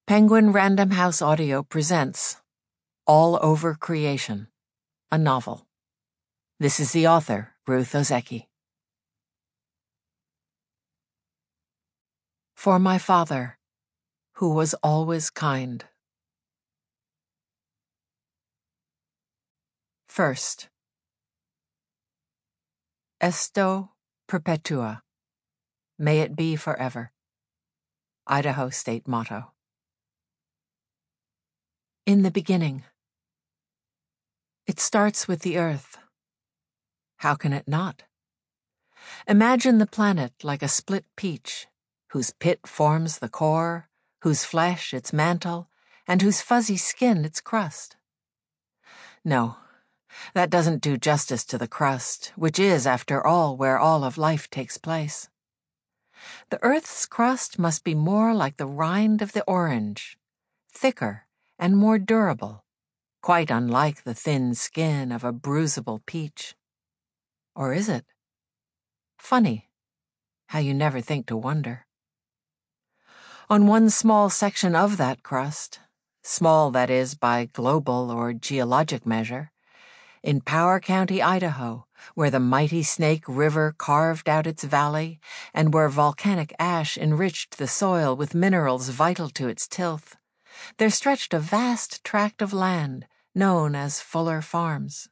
Penguin Random House Audio presents All Over Creation, a novel. This is the author, Ruth Ozeki. For my father, who was always kind. First, Esto perpetua, may it be forever. Idaho State motto. In the beginning. It starts with the earth. How can it not? Imagine the planet like a split peach, whose pit forms the core, whose flesh its mantle, and whose fuzzy skin its crust. No, that doesn't do justice to the crust, which is, after all, where all of life takes place. The earth's crust must be more like the rind of the orange, thicker and more durable, quite unlike the thin skin of a bruisable peach. Or is it? Funny how you never think to wonder. On one small section of that crust, small that is by global or geologic measure, in Power County, Idaho, where the mighty Snake River carved out its valley and where volcanic ash enriched the soil with minerals vital to its tilth, there stretched a vast tract of land known as Fuller Farms.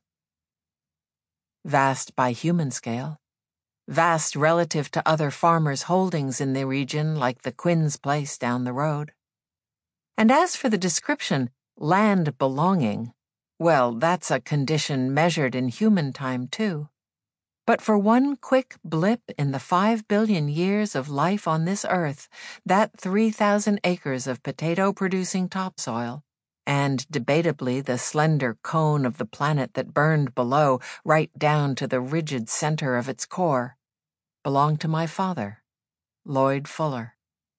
Vast by human scale, vast relative to other farmers' holdings in the region like the Quinn's place down the road. And as for the description, land belonging, well, that's a condition measured in human time, too. But for one quick blip in the 5 billion years of life on this earth, that 3,000 acres of potato-producing topsoil, and debatably the slender cone of the planet that burned below right down to the rigid center of its core, belonged to my father, Lloyd Fuller.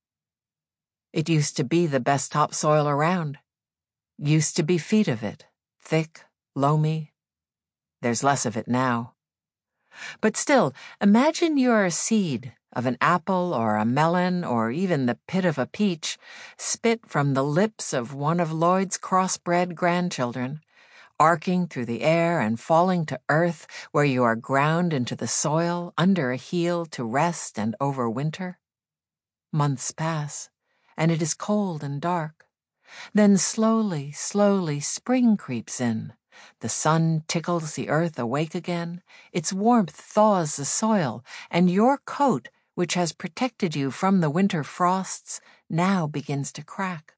It used to be the best topsoil around. Used to be feet of it. Thick, loamy. There's less of it now. But still, imagine you're a seed of an apple or a melon or even the pit of a peach, spit from the lips of one of Lloyd's crossbred grandchildren, arcing through the air and falling to earth where you are ground into the soil under a heel to rest and overwinter. Months pass, and it is cold and dark. Then slowly, slowly spring creeps in. The sun tickles the earth awake again, its warmth thaws the soil, and your coat, which has protected you from the winter frosts, now begins to crack.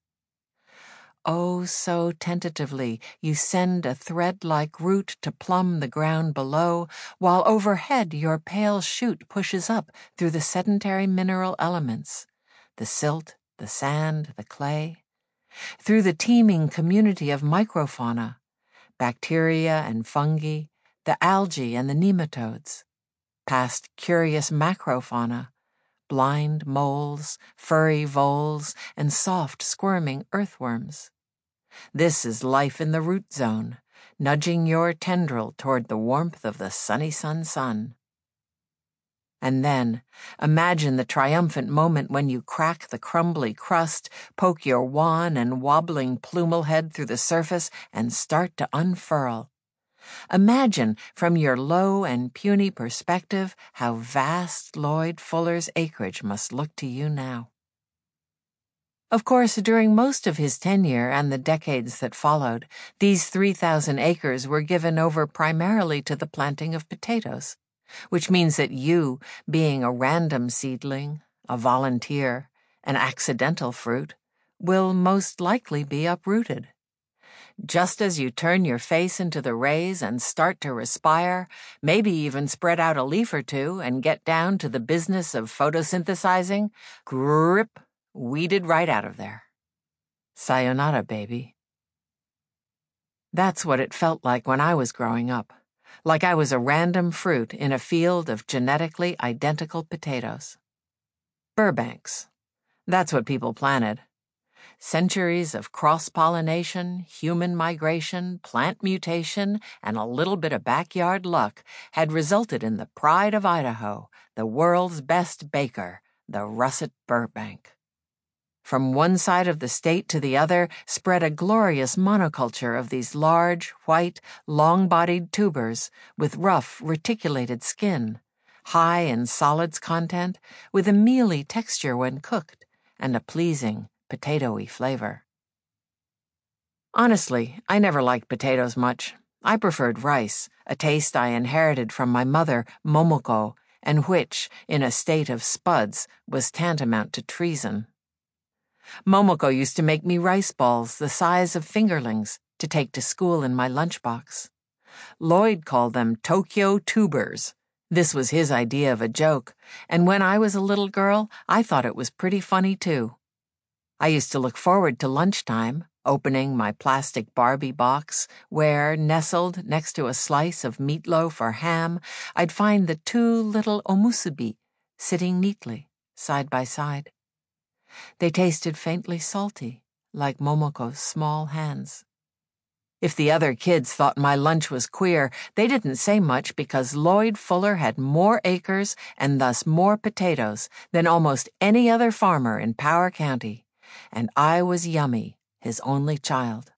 Oh, so tentatively you send a thread-like root to plumb the ground below, while overhead your pale shoot pushes up through the sedentary mineral elements, the silt, the sand, the clay, through the teeming community of microfauna, bacteria and fungi, the algae and the nematodes, past curious macrofauna, blind moles, furry voles, and soft, squirming earthworms. This is life in the root zone, nudging your tendril toward the warmth of the sunny sun. And then, imagine the triumphant moment when you crack the crumbly crust, poke your wan and wobbling plumal head through the surface, and start to unfurl. Imagine, from your low and puny perspective, how vast Lloyd Fuller's acreage must look to you now. Of course, during most of his tenure and the decades that followed, these 3,000 acres were given over primarily to the planting of potatoes, which means that you, being a random seedling, a volunteer, an accidental fruit, will most likely be uprooted. Just as you turn your face into the rays and start to respire, maybe even spread out a leaf or two and get down to the business of photosynthesizing, grip, weeded right out of there. Sayonara, baby. That's what it felt like when I was growing up. Like I was a random fruit in a field of genetically identical potatoes. Burbanks. That's what people planted. Centuries of cross-pollination, human migration, plant mutation, and a little bit of backyard luck had resulted in the pride of Idaho, the world's best baker, the russet Burbank. From one side of the state to the other spread a glorious monoculture of these large, white, long-bodied tubers with rough, reticulated skin, high in solids content, with a mealy texture when cooked, and a pleasing, potatoey flavor. Honestly, I never liked potatoes much. I preferred rice, a taste I inherited from my mother, Momoko, and which, in a state of spuds, was tantamount to treason. Momoko used to make me rice balls the size of fingerlings to take to school in my lunchbox. Lloyd called them Tokyo tubers. This was his idea of a joke, and when I was a little girl, I thought it was pretty funny too. I used to look forward to lunchtime, opening my plastic Barbie box, where, nestled next to a slice of meatloaf or ham, I'd find the two little omusubi sitting neatly, side by side. They tasted faintly salty, like Momoko's small hands. If the other kids thought my lunch was queer, they didn't say much because Lloyd Fuller had more acres and thus more potatoes than almost any other farmer in Power County, and I was Yummy, his only child.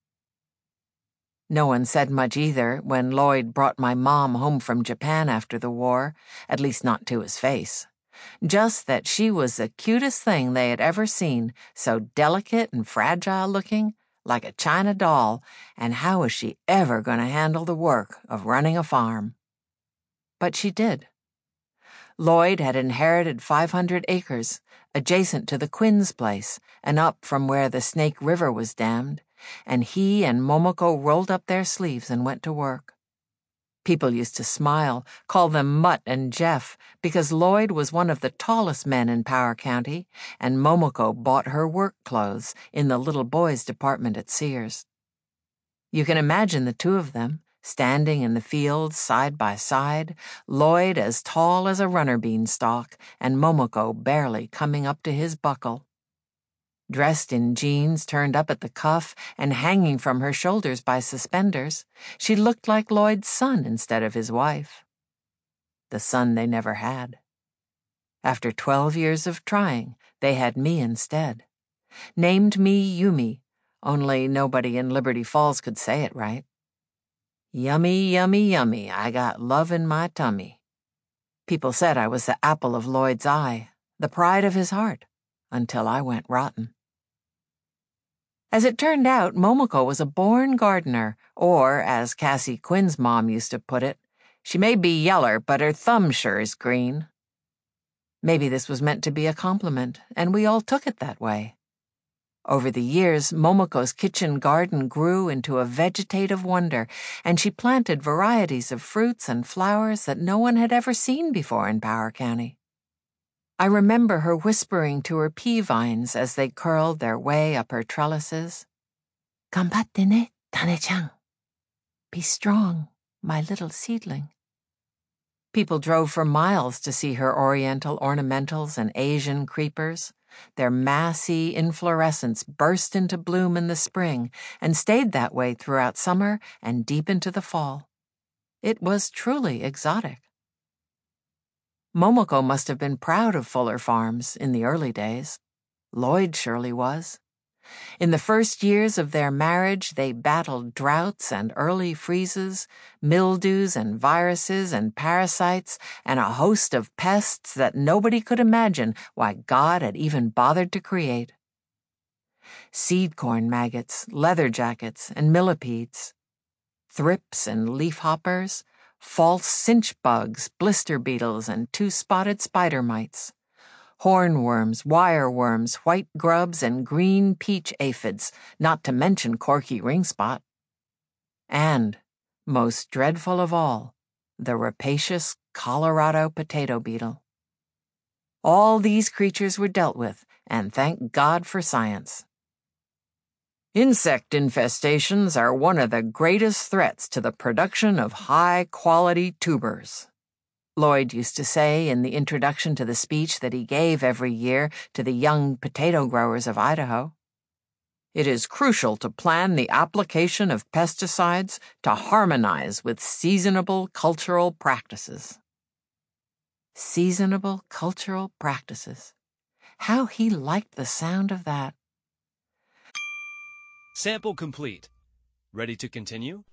No one said much either when Lloyd brought my mom home from Japan after the war, at least not to his face. Just that she was the cutest thing they had ever seen, so delicate and fragile looking, like a china doll, and how was she ever going to handle the work of running a farm? But she did. Lloyd had inherited 500 acres, adjacent to the Quinn's place and up from where the Snake River was dammed, and he and Momoko rolled up their sleeves and went to work. People used to smile, call them Mutt and Jeff, because Lloyd was one of the tallest men in Power County, and Momoko bought her work clothes in the little boys' department at Sears. You can imagine the two of them, standing in the fields side by side, Lloyd as tall as a runner beanstalk, and Momoko barely coming up to his buckle. Dressed in jeans turned up at the cuff and hanging from her shoulders by suspenders, she looked like Lloyd's son instead of his wife. The son they never had. After 12 years of trying, they had me instead. Named me Yumi, only nobody in Liberty Falls could say it right. Yummy, yummy, yummy, I got love in my tummy. People said I was the apple of Lloyd's eye, the pride of his heart, until I went rotten. As it turned out, Momoko was a born gardener, or, as Cassie Quinn's mom used to put it, she may be yeller, but her thumb sure is green. Maybe this was meant to be a compliment, and we all took it that way. Over the years, Momoko's kitchen garden grew into a vegetative wonder, and she planted varieties of fruits and flowers that no one had ever seen before in Power County. I remember her whispering to her pea vines as they curled their way up her trellises. "Ganbatte ne, Tane-chan. Be strong, my little seedling." People drove for miles to see her oriental ornamentals and Asian creepers. Their massy inflorescence burst into bloom in the spring and stayed that way throughout summer and deep into the fall. It was truly exotic. Momoko must have been proud of Fuller Farms in the early days. Lloyd surely was. In the first years of their marriage, they battled droughts and early freezes, mildews and viruses and parasites, and a host of pests that nobody could imagine why God had even bothered to create. Seed corn maggots, leather jackets, and millipedes. Thrips and leafhoppers, false cinch bugs, blister beetles, and two-spotted spider mites. Hornworms, wireworms, white grubs, and green peach aphids, not to mention corky ringspot. And, most dreadful of all, the rapacious Colorado potato beetle. All these creatures were dealt with, and thank God for science. Insect infestations are one of the greatest threats to the production of high-quality tubers, Lloyd used to say in the introduction to the speech that he gave every year to the young potato growers of Idaho. It is crucial to plan the application of pesticides to harmonize with seasonable cultural practices. Seasonable cultural practices. How he liked the sound of that. Sample complete. Ready to continue?